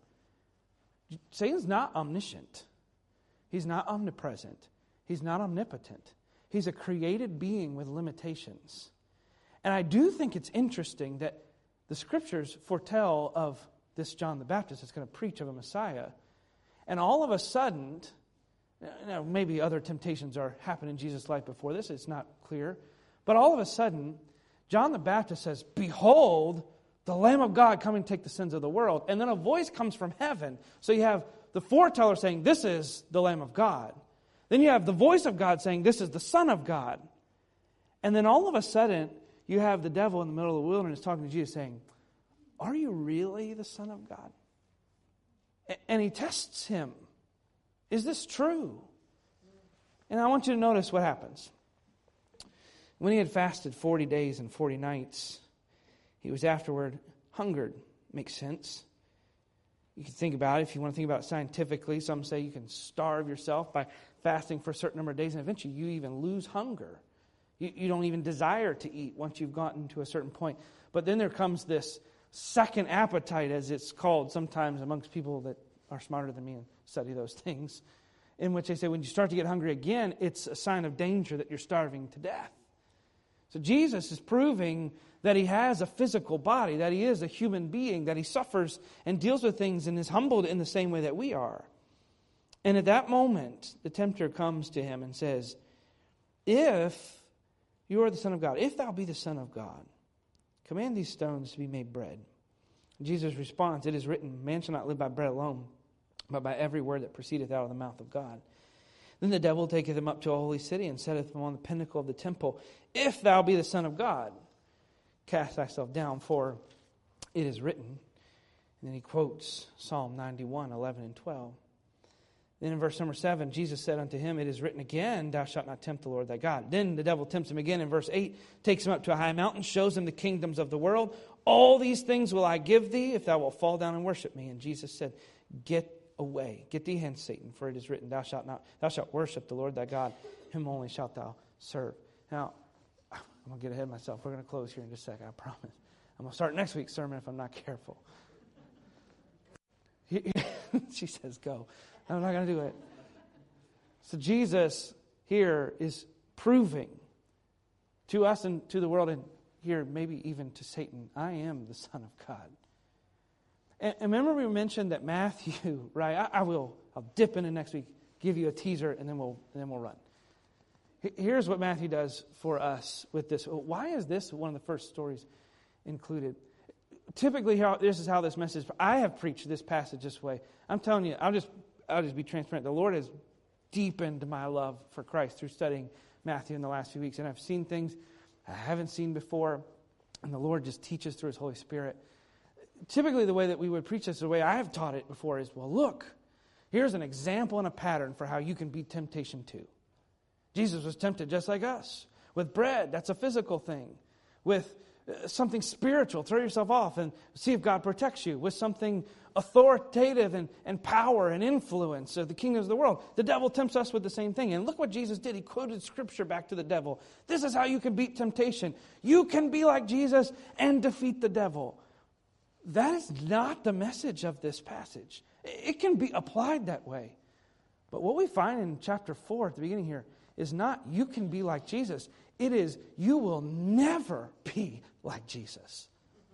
Satan's not omniscient. He's not omnipresent. He's not omnipotent. He's a created being with limitations. And I do think it's interesting that the Scriptures foretell of this John the Baptist that's going to preach of a Messiah. And all of a sudden, you know, maybe other temptations are happening in Jesus' life before this. It's not clear. But all of a sudden, John the Baptist says, "Behold, the Lamb of God coming to take the sins of the world." And then a voice comes from heaven. So you have the foreteller saying, "This is the Lamb of God." Then you have the voice of God saying, "This is the Son of God." And then all of a sudden, you have the devil in the middle of the wilderness talking to Jesus saying, "Are you really the Son of God?" And he tests him. Is this true? And I want you to notice what happens. When he had fasted forty days and forty nights, he was afterward hungered. Makes sense. You can think about it if you want to think about it scientifically. Some say you can starve yourself by fasting for a certain number of days, and eventually you even lose hunger. You, you don't even desire to eat once you've gotten to a certain point. But then there comes this second appetite, as it's called sometimes amongst people that are smarter than me and study those things, in which they say when you start to get hungry again, it's a sign of danger that you're starving to death. So Jesus is proving that He has a physical body, that He is a human being, that He suffers and deals with things and is humbled in the same way that we are. And at that moment, the tempter comes to Him and says, "If you are the Son of God, if thou be the Son of God, command these stones to be made bread." Jesus responds, "It is written, man shall not live by bread alone, but by every word that proceedeth out of the mouth of God." Then the devil taketh him up to a holy city and setteth him on the pinnacle of the temple. "If thou be the Son of God, cast thyself down, for it is written." And then he quotes Psalm ninety-one, eleven and twelve. Then in verse number seven, Jesus said unto him, It is written again, Thou shalt not tempt the Lord thy God. Then the devil tempts him again in verse eight, takes him up to a high mountain, shows him the kingdoms of the world. All these things will I give thee, if thou wilt fall down and worship me. And Jesus said, Get away, get thee hence, Satan, for it is written, Thou shalt not, thou shalt worship the Lord thy God, him only shalt thou serve. Now, I'm going to get ahead of myself. We're going to close here in just a second, I promise. I'm going to start next week's sermon if I'm not careful. She says, go. I'm not going to do it. So Jesus here is proving to us and to the world, and here maybe even to Satan, I am the Son of God. And, and remember we mentioned that Matthew, right? I, I will, I'll dip into next week, give you a teaser, and then we'll and then we'll run. Here's what Matthew does for us with this. Why is this one of the first stories included? Typically, how, this is how this message, I have preached this passage this way. I'm telling you, I'll just, I'll just be transparent. The Lord has deepened my love for Christ through studying Matthew in the last few weeks. And I've seen things I haven't seen before. And the Lord just teaches through His Holy Spirit. Typically, the way that we would preach this, the way I have taught it before is, well, look, here's an example and a pattern for how you can beat temptation too. Jesus was tempted just like us. With bread, that's a physical thing. With something spiritual, throw yourself off and see if God protects you. With something authoritative and, and power and influence of the kingdoms of the world, the devil tempts us with the same thing. And look what Jesus did. He quoted Scripture back to the devil. This is how you can beat temptation. You can be like Jesus and defeat the devil. That is not the message of this passage. It can be applied that way. But what we find in chapter four at the beginning here is not you can be like Jesus. It is you will never be like Jesus.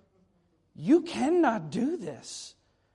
You cannot do this.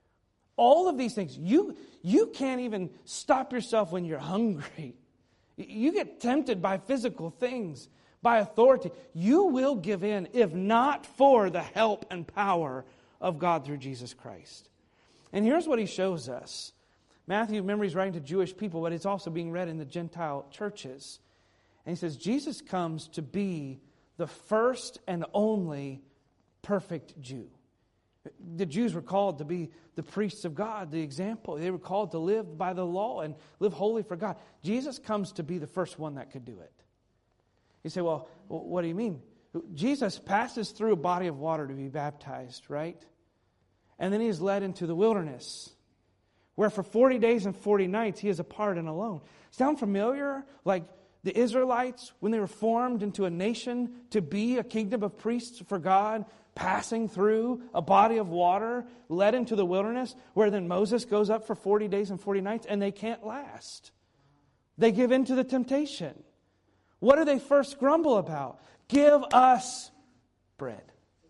All of these things, you, you can't even stop yourself when you're hungry. You get tempted by physical things, by authority. You will give in if not for the help and power of God through Jesus Christ. And here's what he shows us. Matthew, remember, he's writing to Jewish people, but it's also being read in the Gentile churches. And he says, Jesus comes to be the first and only perfect Jew. The Jews were called to be the priests of God, the example. They were called to live by the law and live holy for God. Jesus comes to be the first one that could do it. You say, well, what do you mean? Jesus passes through a body of water to be baptized, right? And then he is led into the wilderness, where for forty days and forty nights he is apart and alone. Sound familiar? Like the Israelites, when they were formed into a nation to be a kingdom of priests for God, passing through a body of water, led into the wilderness, where then Moses goes up for forty days and forty nights, and they can't last. They give in to the temptation. What do they first grumble about? Give us bread.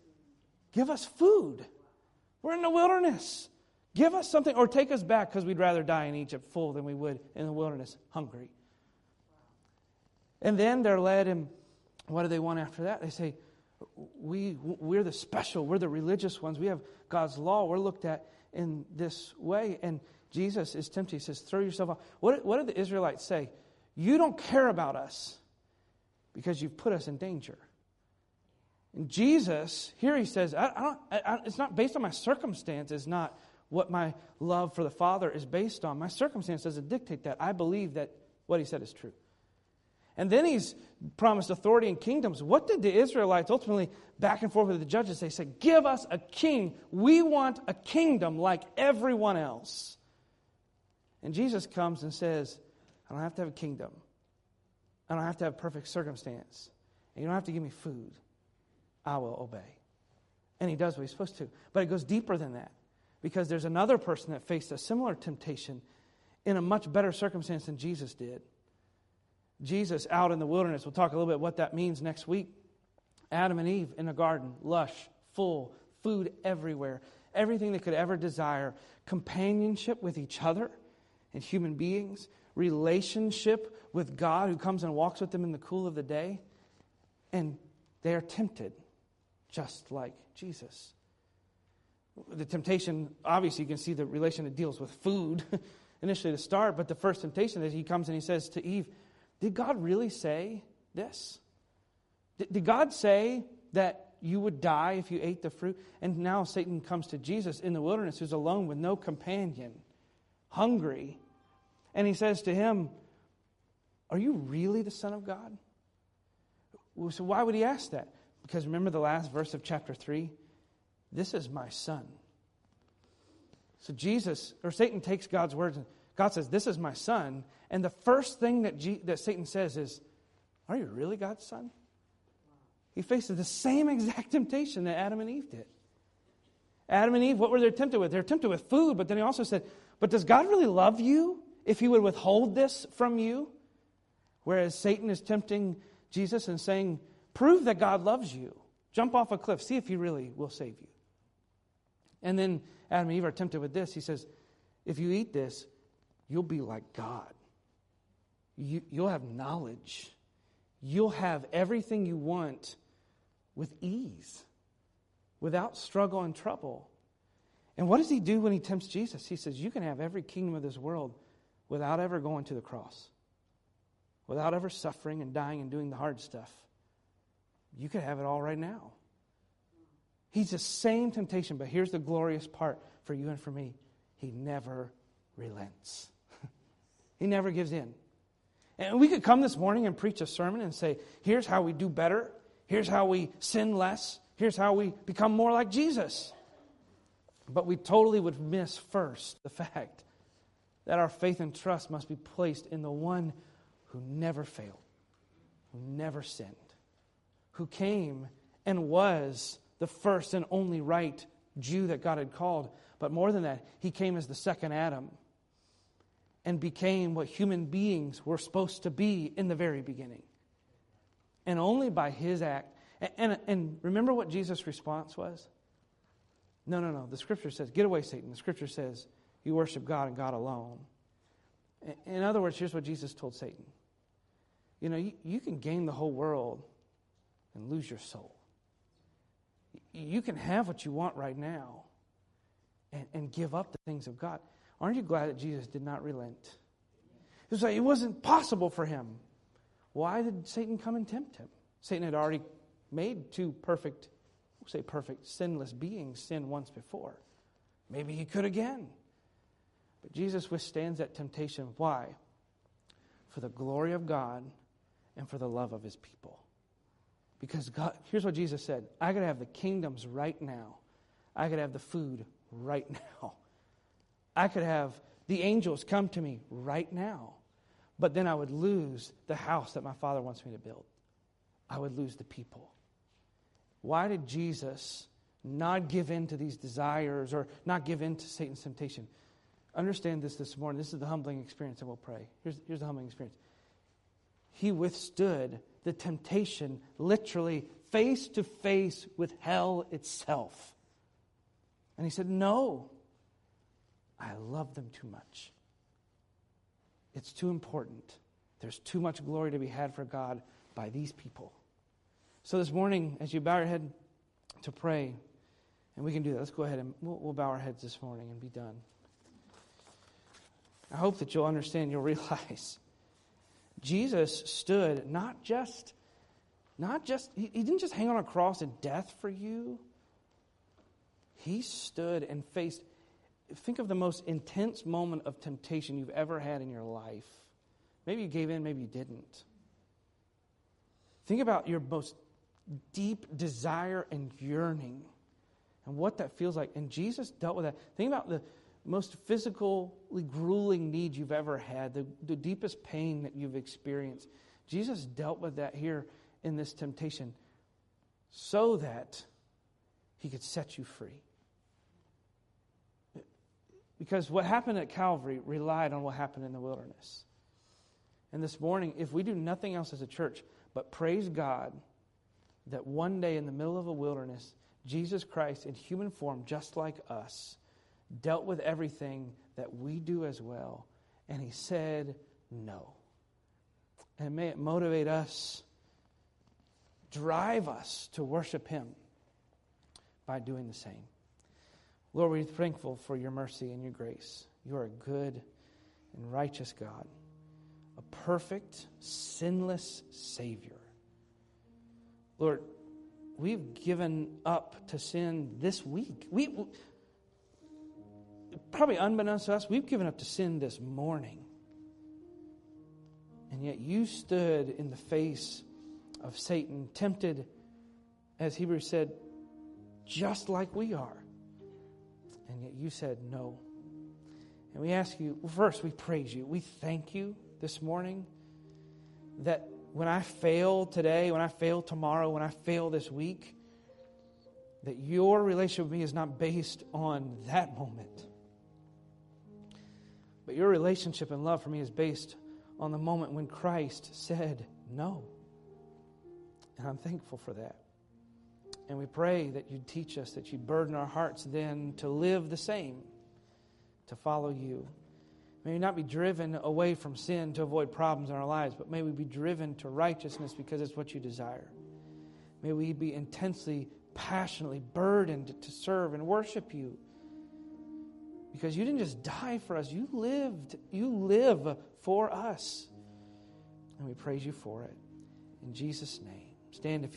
Give us food. We're in the wilderness. Give us something, or take us back, because we'd rather die in Egypt full than we would in the wilderness hungry. And then they're led, and what do they want after that? They say, we, we're the special, we're the religious ones. We have God's law. We're looked at in this way. And Jesus is tempted. He says, throw yourself off. What, what did the Israelites say? You don't care about us because you've put us in danger. And Jesus, here he says, I, I don't, I, it's not based on my circumstances, not what my love for the Father is based on. My circumstance doesn't dictate that. I believe that what he said is true. And then he's promised authority and kingdoms. What did the Israelites ultimately, back and forth with the judges, they said, give us a king. We want a kingdom like everyone else. And Jesus comes and says, I don't have to have a kingdom. I don't have to have perfect circumstance. And you don't have to give me food. I will obey. And he does what he's supposed to. But it goes deeper than that. Because there's another person that faced a similar temptation in a much better circumstance than Jesus did. Jesus out in the wilderness. We'll talk a little bit what that means next week. Adam and Eve in a garden, lush, full, food everywhere. Everything they could ever desire. Companionship with each other and human beings. Relationship with God who comes and walks with them in the cool of the day. And they are tempted just like Jesus. The temptation, obviously you can see the relation it deals with food initially to start. But the first temptation is he comes and he says to Eve, did God really say this? Did God say that you would die if you ate the fruit? And now Satan comes to Jesus in the wilderness who's alone with no companion, hungry. And he says to him, are you really the Son of God? So why would he ask that? Because remember the last verse of chapter three? This is my son. So Jesus, or Satan takes God's words and God says, this is my son. And the first thing that, G, that Satan says is, are you really God's son? He faces the same exact temptation that Adam and Eve did. Adam and Eve, what were they tempted with? They were tempted with food, but then he also said, but does God really love you if he would withhold this from you? Whereas Satan is tempting Jesus and saying, prove that God loves you. Jump off a cliff. See if he really will save you. And then Adam and Eve are tempted with this. He says, if you eat this, you'll be like God. You, you'll have knowledge. You'll have everything you want with ease, without struggle and trouble. And what does he do when he tempts Jesus? He says, you can have every kingdom of this world without ever going to the cross, without ever suffering and dying and doing the hard stuff. You could have it all right now. He's the same temptation, but here's the glorious part for you and for me. He never relents. He never gives in. And we could come this morning and preach a sermon and say, here's how we do better. Here's how we sin less. Here's how we become more like Jesus. But we totally would miss first the fact that our faith and trust must be placed in the one who never failed, who never sinned, who came and was the first and only right Jew that God had called. But more than that, he came as the second Adam and became what human beings were supposed to be in the very beginning. And only by his act. And, and, and remember what Jesus' response was? No, no, no. The Scripture says, get away, Satan. The Scripture says, you worship God and God alone. In other words, here's what Jesus told Satan. You know, you, you can gain the whole world and lose your soul. You can have what you want right now and, and give up the things of God. Aren't you glad that Jesus did not relent? It was like it wasn't possible for him. Why did Satan come and tempt him? Satan had already made two perfect, we'll say perfect, sinless beings sin once before. Maybe he could again. But Jesus withstands that temptation. Why? For the glory of God and for the love of his people. Because God, here's what Jesus said. I could have the kingdoms right now. I could have the food right now. I could have the angels come to me right now. But then I would lose the house that my Father wants me to build. I would lose the people. Why did Jesus not give in to these desires or not give in to Satan's temptation? Understand this this morning. This is the humbling experience, and we'll pray. Here's, here's the humbling experience. He withstood the temptation literally face to face with hell itself. And he said, no, I love them too much. It's too important. There's too much glory to be had for God by these people. So this morning, as you bow your head to pray, and we can do that. Let's go ahead and we'll, we'll bow our heads this morning and be done. I hope that you'll understand, you'll realize Jesus stood not just, not just, he, he didn't just hang on a cross and death for you. He stood and faced, think of the most intense moment of temptation you've ever had in your life. Maybe you gave in, maybe you didn't. Think about your most deep desire and yearning and what that feels like. And Jesus dealt with that. Think about the most physically grueling need you've ever had, the, the deepest pain that you've experienced. Jesus dealt with that here in this temptation so that he could set you free. Because what happened at Calvary relied on what happened in the wilderness. And this morning, if we do nothing else as a church but praise God that one day in the middle of a wilderness, Jesus Christ in human form, just like us, dealt with everything that we do as well. And he said no. And may it motivate us, drive us to worship him by doing the same. Lord, we're thankful for your mercy and your grace. You are a good and righteous God, a perfect, sinless Savior. Lord, we've given up to sin this week. We, probably unbeknownst to us, we've given up to sin this morning. And yet you stood in the face of Satan, tempted, as Hebrews said, just like we are. And yet you said no. And we ask you, first we praise you. We thank you this morning that when I fail today, when I fail tomorrow, when I fail this week, that your relationship with me is not based on that moment. But your relationship and love for me is based on the moment when Christ said no. And I'm thankful for that. And we pray that you'd teach us, that you'd burden our hearts then to live the same, to follow you. May we not be driven away from sin to avoid problems in our lives, but may we be driven to righteousness because it's what you desire. May we be intensely, passionately burdened to serve and worship you. Because you didn't just die for us, you lived, you live for us. And we praise you for it. In Jesus' name. Stand if